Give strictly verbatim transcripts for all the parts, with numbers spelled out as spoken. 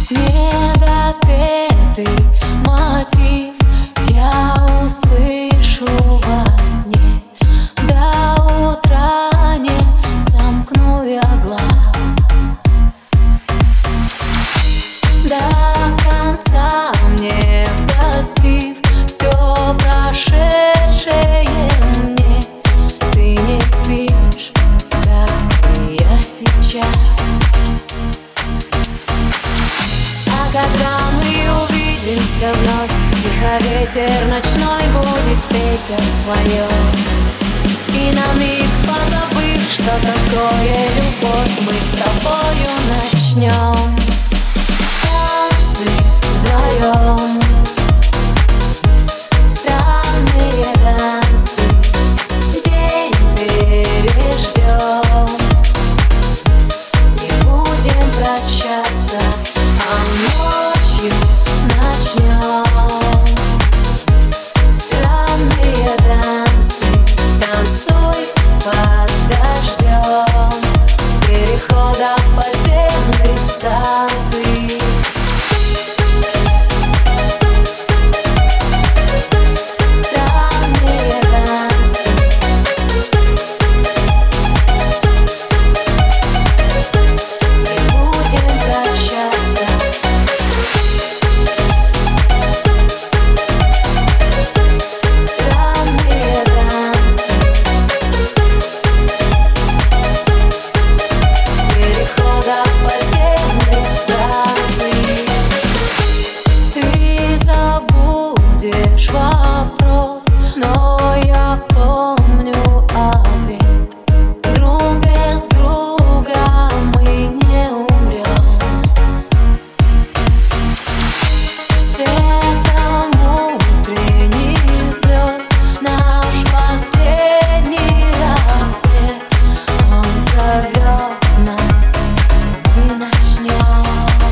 Недопетый мотив я услышу во сне. До утра не сомкну я глаз. До конца мне простив все прошедшее мне. Ты не спишь, как и я сейчас. А когда мы увидимся вновь, тихо ветер ночной будет петь о своем. И на миг позабыв, что такое любовь, мы с тобою начнем танцы вдвоем. Странные танцы, день переждем. Не будем прощаться, а ночью начнем. Странные танцы, танцуй под дождем. Перехода подземных станций. Странные танцы, не будем прощаться. Странные танцы, перехода подземных станций. Ты забудешь вопрос, но я помню ответ. Друг без друга мы не умрем. Светом утренних звезд наш последний рассвет. Он зовет нас, и мы начнем.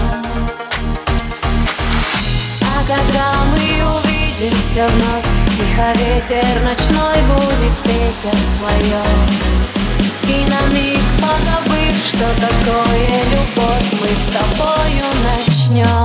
А когда мы увидимся вновь, тихо ветер ночной будет петь о своем. И на миг позабыв, что такое любовь, мы с тобою начнем.